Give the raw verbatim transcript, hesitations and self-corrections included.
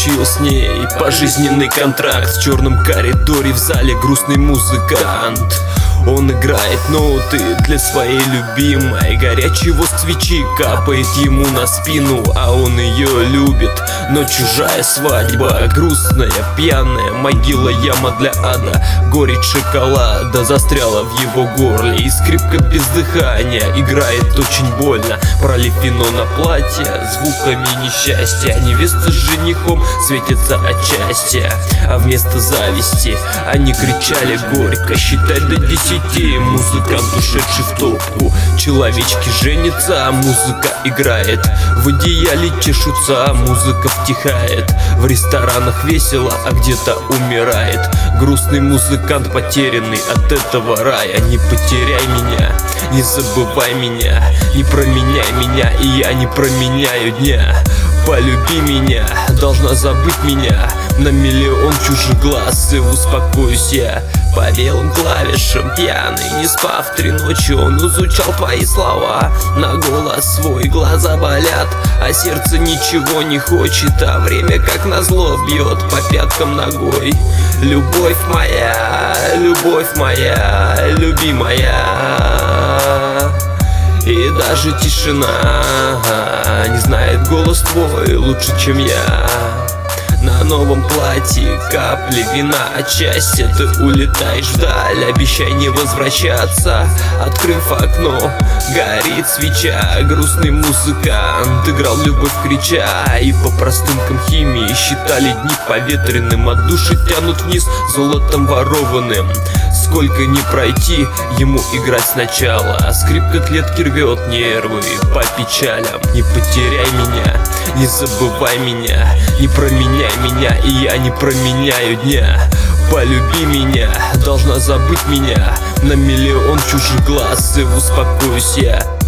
заключил с ней пожизненный контракт. В черном коридоре в зале грустный музыкант. Он играет ноты для своей любимой. Горячий воск свечи капает ему на спину, а он ее любит. Но чужая свадьба, грустная, пьяная могила, яма для ада. Горечь шоколада застряла в его горле, и скрипка без дыхания играет очень больно. Пролив вино на платье звуками несчастья. Невеста с женихом светится от счастья, а вместо зависти они кричали горько: считать до десяти. Музыкант, ушедший в топку. Человечки женятся, а музыка играет. В одеяле чешутся, а музыка втихает. В ресторанах весело, а где-то умирает. Грустный музыкант, потерянный от этого рая. Не потеряй меня, не забывай меня, не променяй меня, и я не променяю дня. Полюби меня, должна забыть меня на миллион чужих глаз, и успокоюсь я. По белым клавишам пьяный, не спав три ночи, он изучал твои слова. На голос свой глаза болят, а сердце ничего не хочет, а время как назло бьет по пяткам ногой. Любовь моя, любовь моя, любимая. И даже тишина не знает голос твой лучше, чем я. На новом платье капли вина от счастья. Ты улетаешь вдаль, обещай не возвращаться. Открыв окно, горит свеча. Грустный музыкант играл любовь крича. И по простынкам химии считали дни поветренным. От души тянут вниз золотом ворованным. Сколько не пройти ему играть сначала. А скрипка клетки рвет нервы по печалям. Не потеряй меня, не забывай меня, не променяй меня, и я не променяю дня. Полюби меня, должна забыть меня на миллион чужих глаз, и успокоюсь я.